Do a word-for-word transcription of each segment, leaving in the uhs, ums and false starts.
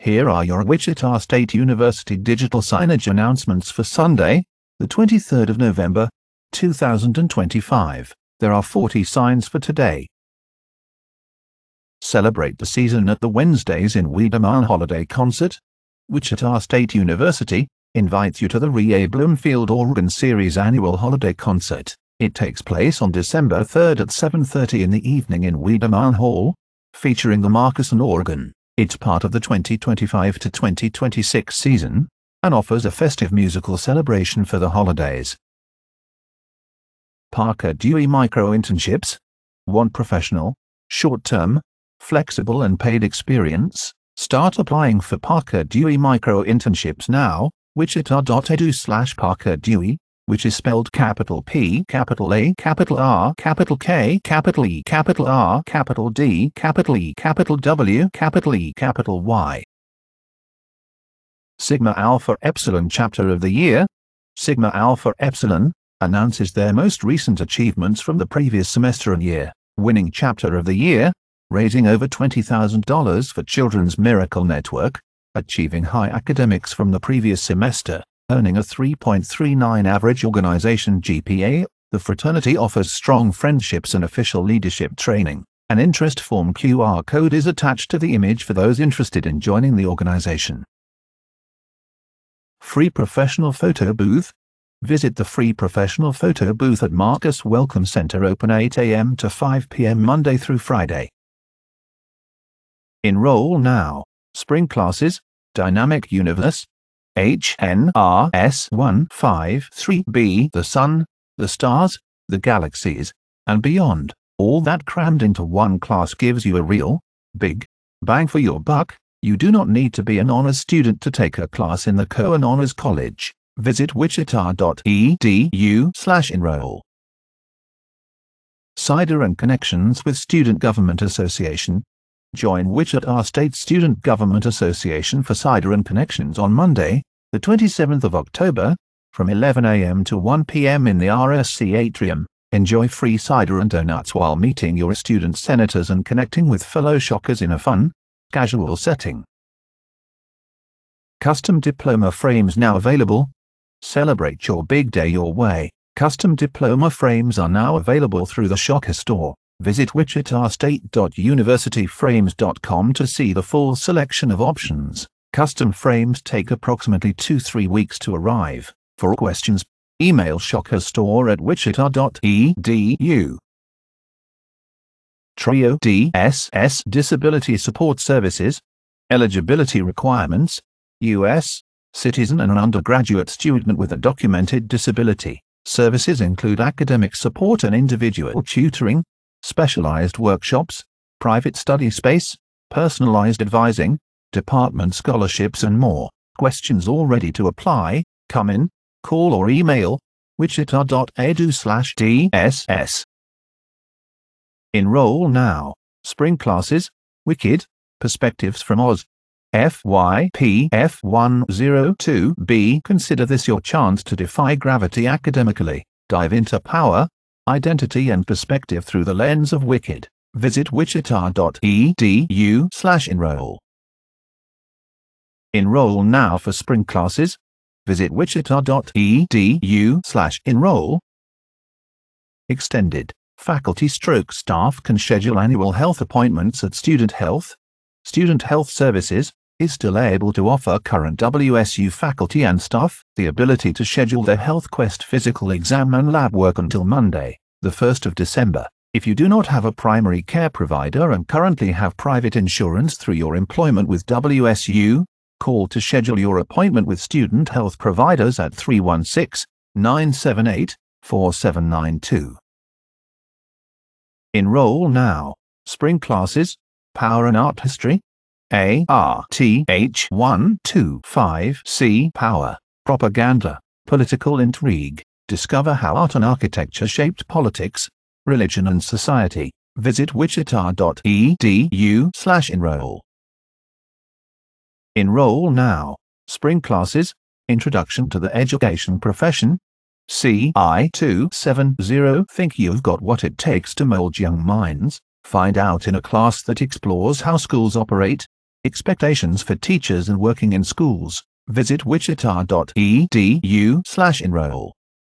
Here are your Wichita State University digital signage announcements for Sunday, the twenty-third of November, two thousand twenty-five. There are forty signs for today. Celebrate the season at the Wednesdays in Wiedemann Holiday Concert. Wichita State University invites you to the R E A Bloomfield Organ Series annual holiday concert. It takes place on December third at seven thirty in the evening in Wiedemann Hall, featuring the Marcusson organ. It's part of the twenty twenty-five to twenty twenty-six season and offers a festive musical celebration for the holidays. Parker Dewey Micro Internships. Want professional, short-term, flexible and paid experience? Start applying for Parker Dewey Micro Internships now. Wichita.edu slash Parker Dewey, which is spelled capital P, capital A, capital R, capital K, capital E, capital R, capital D, capital E, capital W, capital E, capital Y. Sigma Alpha Epsilon Chapter of the Year. Sigma Alpha Epsilon announces their most recent achievements from the previous semester and year. Winning Chapter of the Year, raising over twenty thousand dollars for Children's Miracle Network, achieving high academics from the previous semester, earning a three point three nine average organization G P A. The fraternity offers strong friendships and official leadership training. An interest form Q R code is attached to the image for those interested in joining the organization. Free Professional Photo Booth. Visit the Free Professional Photo Booth at Marcus Welcome Center, open eight A M to five P M Monday through Friday. Enroll now. Spring classes, Dynamic Universe, H N R S one five three B, the sun, the stars, the galaxies, and beyond. All that crammed into one class gives you a real, big, bang for your buck. You do not need to be an honors student to take a class in the Cohen Honors College. Visit wichita.edu slash enroll. Cider and Connections with Student Government Association. Join Wichita State Student Government Association for Cider and Connections on Monday, the twenty-seventh of October, from eleven A M to one P M in the R S C atrium. Enjoy free cider and donuts while meeting your student senators and connecting with fellow Shockers in a fun, casual setting. Custom diploma frames now available. Celebrate your big day your way. Custom diploma frames are now available through the Shocker store. Visit wichita state dot university frames dot com to see the full selection of options. Custom frames take approximately two to three weeks to arrive. For questions, email shockerstore at wichita dot e d u. Trio D S S Disability Support Services. Eligibility requirements: U S citizen and an undergraduate student with a documented disability. Services include academic support and individual tutoring, specialized workshops, private study space, personalized advising, department scholarships and more. Questions or ready to apply? Come in, call or email wichita.edu slash DSS. Enroll now. Spring classes, Wicked, Perspectives from Oz, F Y P F one oh two B. Consider this your chance to defy gravity academically. Dive into power, identity and perspective through the lens of Wicked. Visit wichita.edu slash enroll. Enroll now for spring classes. Visit wichita.edu slash enroll. Extended. Faculty stroke staff can schedule annual health appointments at Student Health. Student Health Services is still able to offer current W S U faculty and staff the ability to schedule their HealthQuest physical exam and lab work until Monday, the first of December. If you do not have a primary care provider and currently have private insurance through your employment with W S U, call to schedule your appointment with student health providers at three one six, nine seven eight, four seven nine two. Enroll now. Spring classes, Power and Art History, A R T H one two five C. Power, Propaganda, Political Intrigue. Discover how art and architecture shaped politics, religion and society. Visit wichita.edu slash enroll. Enroll now. Spring classes, Introduction to the Education Profession, C I two seventy. Think you've got what it takes to mold young minds? Find out in a class that explores how schools operate, Expectations for teachers and working in schools. Visit wichita dot e d u slash enroll.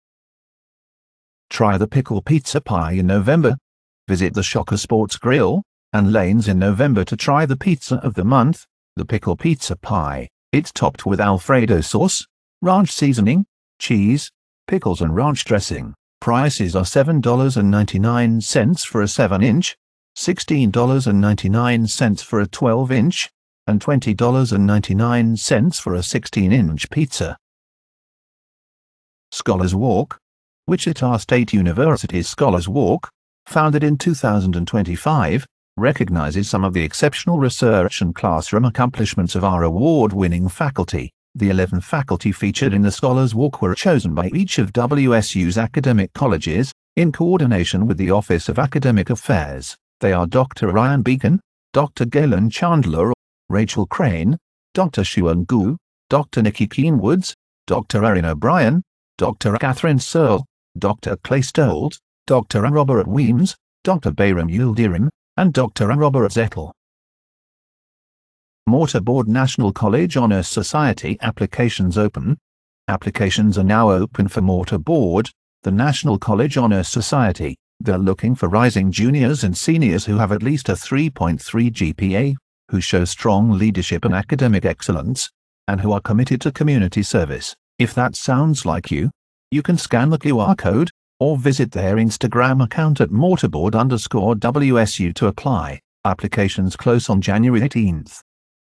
Try the Pickle Pizza Pie in November. Visit the Shocker Sports Grill and Lanes in November to try the pizza of the month, the Pickle Pizza Pie. It's topped with Alfredo sauce, ranch seasoning, cheese, pickles and ranch dressing. Prices are seven dollars and ninety-nine cents for a seven inch, sixteen dollars and ninety-nine cents for a twelve inch, and twenty dollars and ninety-nine cents for a sixteen inch pizza. Scholars Walk. Wichita State University's Scholars Walk, founded in two thousand twenty-five, recognizes some of the exceptional research and classroom accomplishments of our award-winning faculty. The eleven faculty featured in the Scholars Walk were chosen by each of W S U's academic colleges, in coordination with the Office of Academic Affairs. They are Doctor Ryan Beacon, Doctor Galen Chandler, Rachel Crane, Doctor Shuan Gu, Doctor Nikki Keenwoods, Doctor Erin O'Brien, Doctor Catherine Searle, Doctor Clay Stolt, Doctor Robert Weems, Doctor Bayram Yildirim, and Doctor Robert Zettel. Mortarboard National College Honor Society applications open. Applications are now open for Mortarboard, the National College Honor Society. They're looking for rising juniors and seniors who have at least a three point three G P A, who show strong leadership and academic excellence, and who are committed to community service. If that sounds like you, you can scan the Q R code, or visit their Instagram account at mortarboard underscore W S U to apply. Applications close on January eighteenth.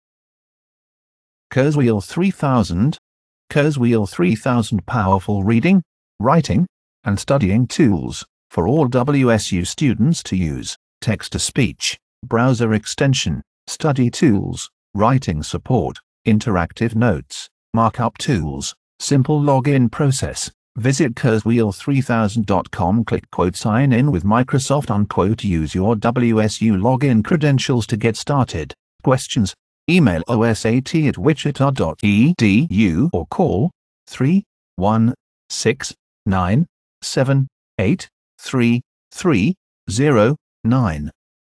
Kurzweil three thousand. Kurzweil three thousand powerful reading, writing, and studying tools for all W S U students to use. Text-to-speech, browser extension, study tools, writing support, interactive notes, markup tools, simple login process. Visit kurzweil three thousand dot com, click quote sign in with Microsoft unquote, use your W S U login credentials to get started. Questions? Email osat at wichita dot e d u or call three one six nine seven eight three three zero nine.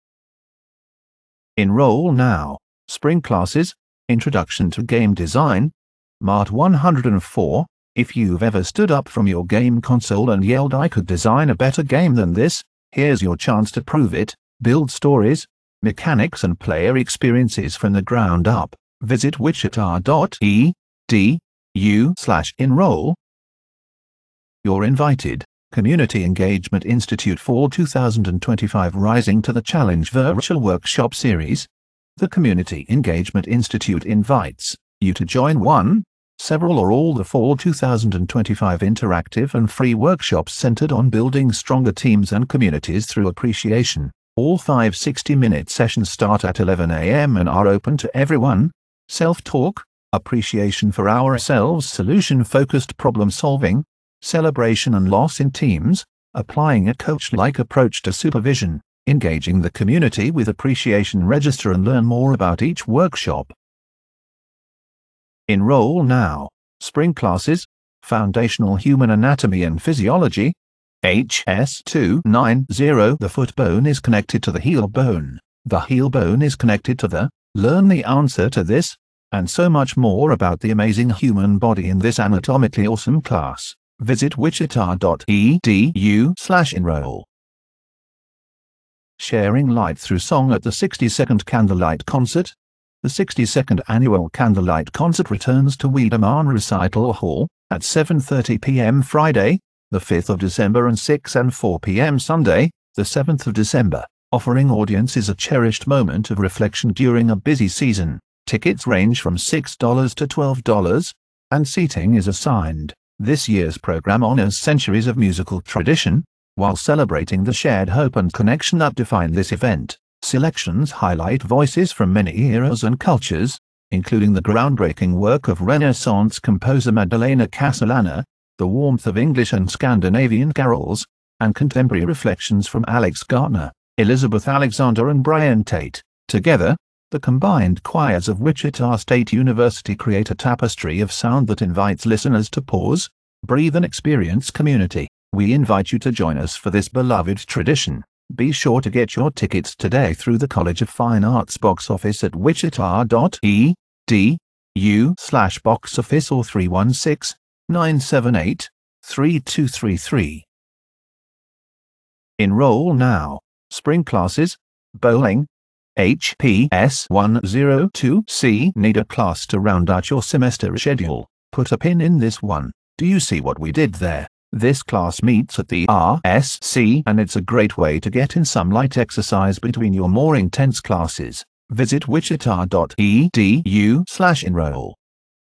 Enroll now. Spring classes, Introduction to Game Design, Mart one hundred four. If you've ever stood up from your game console and yelled, "I could design a better game than this," here's your chance to prove it. Build stories, mechanics and player experiences from the ground up. Visit wichita dot e d u slash enroll. You're invited. Community Engagement Institute Fall two thousand twenty-five Rising to the Challenge Virtual Workshop Series. The Community Engagement Institute invites you to join one, several or all the Fall two thousand twenty-five interactive and free workshops centered on building stronger teams and communities through appreciation. All five sixty-minute sessions start at eleven a m and are open to everyone. Self-talk, appreciation for ourselves, solution-focused problem-solving, celebration and loss in teams, applying a coach-like approach to supervision, engaging the community with appreciation. Register and learn more about each workshop. Enroll now. Spring classes, Foundational Human Anatomy and Physiology, H S two ninety. The foot bone is connected to the heel bone. The heel bone is connected to the, learn the answer to this, and so much more about the amazing human body in this anatomically awesome class. Visit wichita dot e d u slash enroll. Sharing light through song at the sixty-second Candlelight Concert. The sixty-second Annual Candlelight Concert returns to Wiedemann Recital Hall at seven thirty p m Friday, the fifth of December, and six and four p m Sunday, the seventh of December, offering audiences a cherished moment of reflection during a busy season. Tickets range from six dollars to twelve dollars, and seating is assigned. This year's program honors centuries of musical tradition, while celebrating the shared hope and connection that define this event. Selections highlight voices from many eras and cultures, including the groundbreaking work of Renaissance composer Maddalena Castellana, the warmth of English and Scandinavian carols, and contemporary reflections from Alex Gartner, Elizabeth Alexander and Brian Tate. Together, the combined choirs of Wichita State University create a tapestry of sound that invites listeners to pause, breathe and experience community. We invite you to join us for this beloved tradition. Be sure to get your tickets today through the College of Fine Arts box office at wichita dot e d u slash box office or three one six, nine seven eight, three two three three. Enroll now. Spring classes, bowling, H P S one oh two C. Need a class to round out your semester schedule? Put a pin in this one. Do you see what we did there? This class meets at the R S C and it's a great way to get in some light exercise between your more intense classes. Visit wichita dot e d u slash enroll.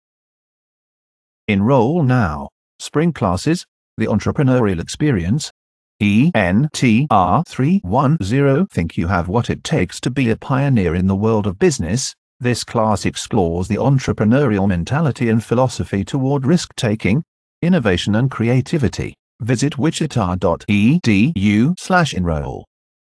Enroll now. Spring classes, the entrepreneurial experience, E N T R three one zero. Think you have what it takes to be a pioneer in the world of business? This class explores the entrepreneurial mentality and philosophy toward risk-taking, innovation and creativity. Visit wichita dot e d u slash enroll.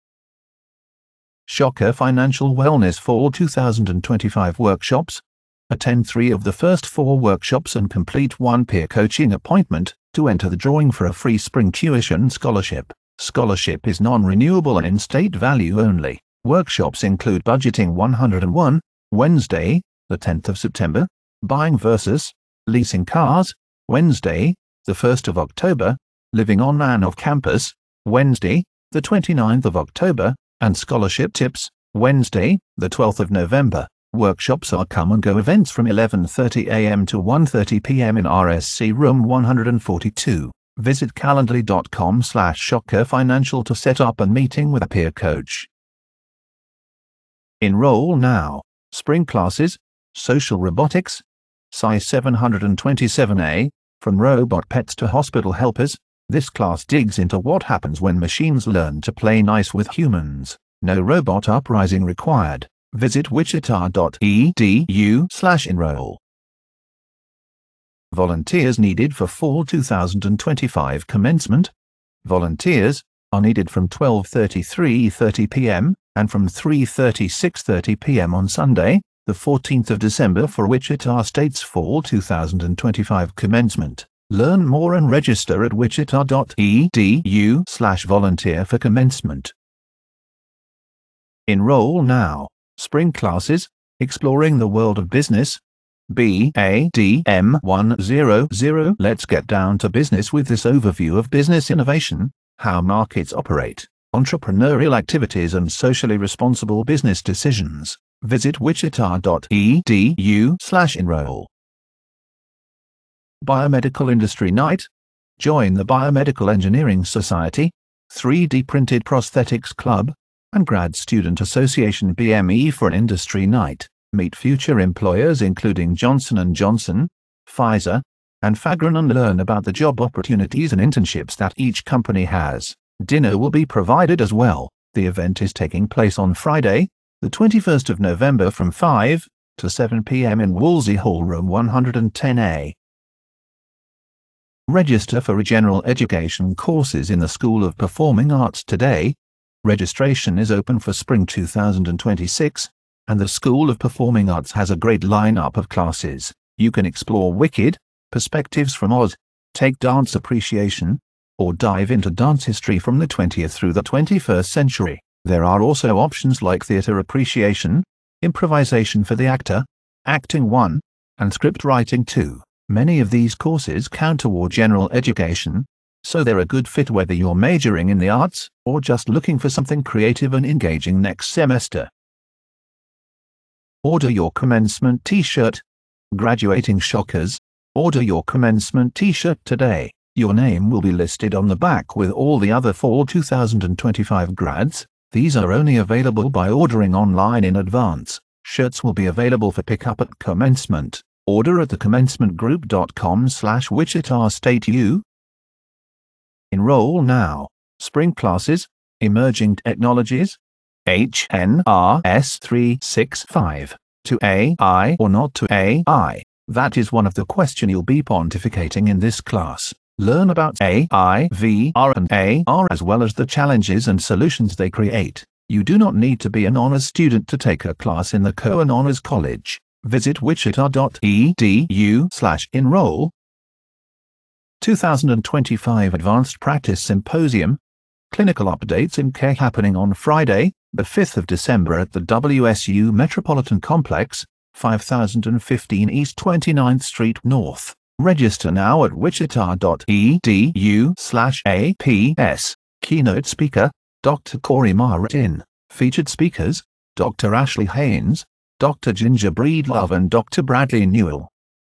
Shocker Financial Wellness Fall two thousand twenty-five Workshops. Attend three of the first four workshops and complete one peer coaching appointment to enter the drawing for a free spring tuition scholarship. Scholarship is non-renewable and in-state value only. Workshops include Budgeting one oh one, Wednesday, the tenth of September, Buying versus Leasing Cars, Wednesday, the first of October, Living on and off campus, Wednesday, the twenty-ninth of October, and Scholarship Tips, Wednesday, the twelfth of November. Workshops are come-and-go events from eleven thirty a m to one thirty p m in R S C room one forty-two. Visit calendly dot com slash shocker financial to set up a meeting with a peer coach. Enroll now. Spring classes, Social Robotics, S I seven twenty-seven A, From Robot Pets to Hospital Helpers. This class digs into what happens when machines learn to play nice with humans. No robot uprising required. Visit wichita dot e d u slash enroll. Volunteers needed for Fall two thousand twenty-five commencement. Volunteers are needed from twelve thirty to three thirty p m and from three thirty to six thirty p m on Sunday, the fourteenth of December for Wichita State's Fall two thousand twenty-five commencement. Learn more and register at wichita dot e d u slash volunteer for commencement. Enroll now. Spring classes, Exploring the World of Business, B A D M one hundred. Let's get down to business with this overview of business innovation, how markets operate, entrepreneurial activities and socially responsible business decisions. Visit wichita dot e d u slash enroll. Biomedical Industry Night. Join the Biomedical Engineering Society, three D Printed Prosthetics Club, and Grad Student Association B M E for an industry night. Meet future employers including Johnson and Johnson, Pfizer, and Fagron and learn about the job opportunities and internships that each company has. Dinner will be provided as well. The event is taking place on Friday, the twenty-first of November from five to seven p m in Woolsey Hall room one ten A. Register for general education courses in the School of Performing Arts today. Registration is open for spring two thousand twenty-six, and the School of Performing Arts has a great lineup of classes. You can explore Wicked, Perspectives from Oz, take Dance Appreciation, or dive into dance history from the twentieth through the twenty-first century. There are also options like Theatre Appreciation, Improvisation for the Actor, Acting one, and Script Writing two. Many of these courses count toward general education, so they're a good fit whether you're majoring in the arts or just looking for something creative and engaging next semester. Order your commencement t-shirt. Graduating Shockers, order your commencement t-shirt today. Your name will be listed on the back with all the other Fall two thousand twenty-five grads. These are only available by ordering online in advance. Shirts will be available for pickup at commencement. Order at the commencement group dot com slash Wichita State U. Enroll now. Spring classes, Emerging Technologies, H N R S three sixty-five. To A I or not to A I? That is one of the questions you'll be pontificating in this class. Learn about A I, V R and A R as well as the challenges and solutions they create. You do not need to be an honors student to take a class in the Cohen Honors College. Visit wichita dot e d u slash enroll. two thousand twenty-five Advanced Practice Symposium. Clinical updates in care happening on Friday, the fifth of December at the W S U Metropolitan Complex, five thousand fifteen East twenty-ninth Street North. Register now at wichita dot e d u slash A P S. Keynote speaker, Doctor Corey Martin. Featured speakers, Doctor Ashley Haynes, Doctor Ginger Breedlove and Doctor Bradley Newell.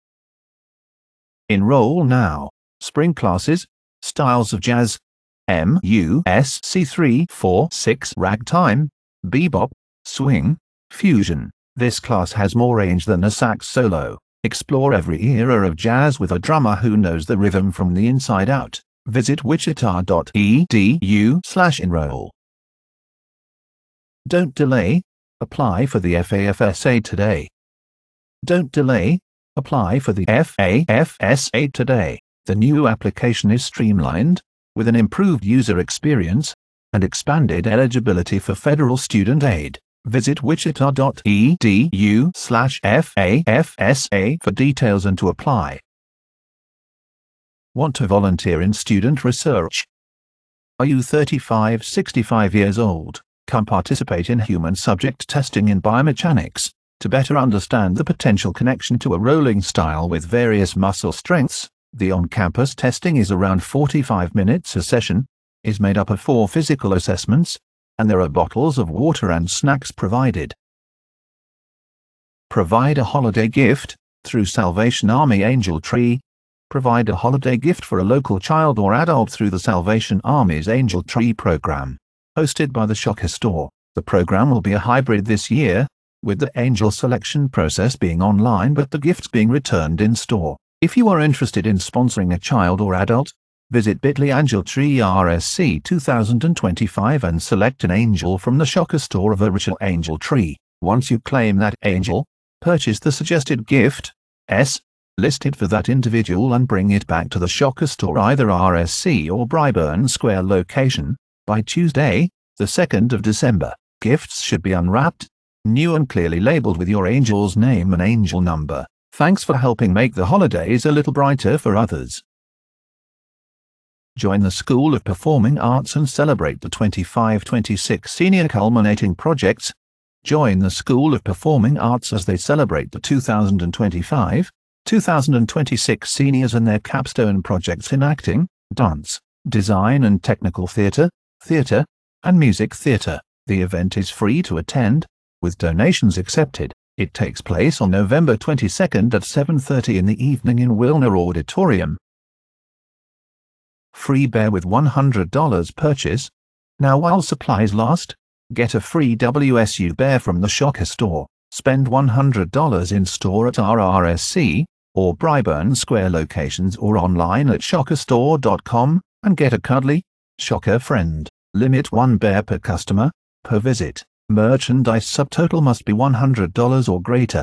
Enroll now. Spring classes, Styles of Jazz, M U S C three four six Ragtime, Bebop, Swing, Fusion. This class has more range than a sax solo. Explore every era of jazz with a drummer who knows the rhythm from the inside out. Visit wichita dot e d u slash enroll. Don't delay. Apply for the F A F S A today. Don't delay. Apply for the F A F S A today. The new application is streamlined, with an improved user experience and expanded eligibility for federal student aid. Visit wichita dot e d u slash F A F S A for details and to apply. Want to volunteer in student research? Are you thirty-five, sixty-five years old? Come participate in human subject testing in biomechanics to better understand the potential connection to a rolling style with various muscle strengths. The on-campus testing is around forty-five minutes a session, is made up of four physical assessments, and there are bottles of water and snacks provided. Provide a holiday gift through Salvation Army Angel Tree. Provide a holiday gift for a local child or adult through the Salvation Army's Angel Tree program. Hosted by the Shocker Store, the program will be a hybrid this year, with the angel selection process being online but the gifts being returned in store. If you are interested in sponsoring a child or adult, visit bit.ly Angel Tree R S C two thousand twenty-five and select an angel from the Shocker Store of original Angel Tree. Once you claim that angel, purchase the suggested gift, S, listed for that individual and bring it back to the Shocker Store either R S C or Bryburn Square location by Tuesday, the second of December. Gifts should be unwrapped, new and clearly labeled with your angel's name and angel number. Thanks for helping make the holidays a little brighter for others. Join the School of Performing Arts and celebrate the twenty-five twenty-six senior culminating projects. Join the School of Performing Arts as they celebrate the two thousand twenty-five two thousand twenty-six seniors and their capstone projects in acting, dance, design and technical theatre, theatre, and music theatre. The event is free to attend, with donations accepted. It takes place on November twenty-second at seven thirty in the evening in Wilner Auditorium. Free bear with one hundred dollars purchase. Now while supplies last, get a free W S U bear from the Shocker Store. Spend one hundred dollars in store at our R S C or Bryburn Square locations or online at shocker store dot com and get a cuddly Shocker friend. Limit one bear per customer, per visit. Merchandise subtotal must be one hundred dollars or greater.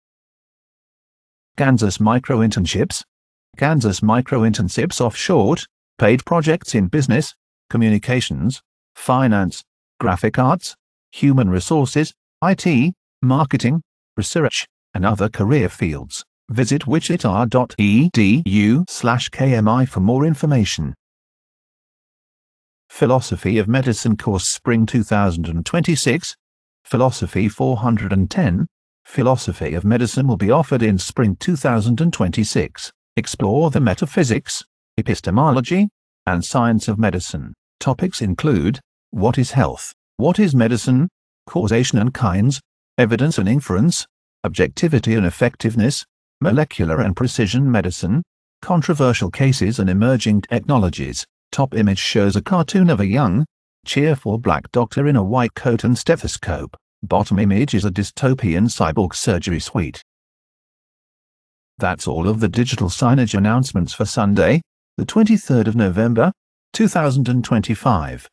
Kansas Micro Internships. Kansas Micro Internships off short, paid projects in business, communications, finance, graphic arts, human resources, I T, marketing, research, and other career fields. Visit wichita dot e d u slash K M I for more information. Philosophy of Medicine Course Spring two thousand twenty-six. Philosophy four hundred ten. Philosophy of Medicine will be offered in Spring two thousand twenty-six. Explore the metaphysics, epistemology, and science of medicine. Topics include: what is health? What is medicine? Causation and kinds, evidence and inference, objectivity and effectiveness, molecular and precision medicine, controversial cases and emerging technologies. Top image shows a cartoon of a young, cheerful black doctor in a white coat and stethoscope. Bottom image is a dystopian cyborg surgery suite. That's all of the digital signage announcements for Sunday, the twenty-third of November, two thousand twenty-five.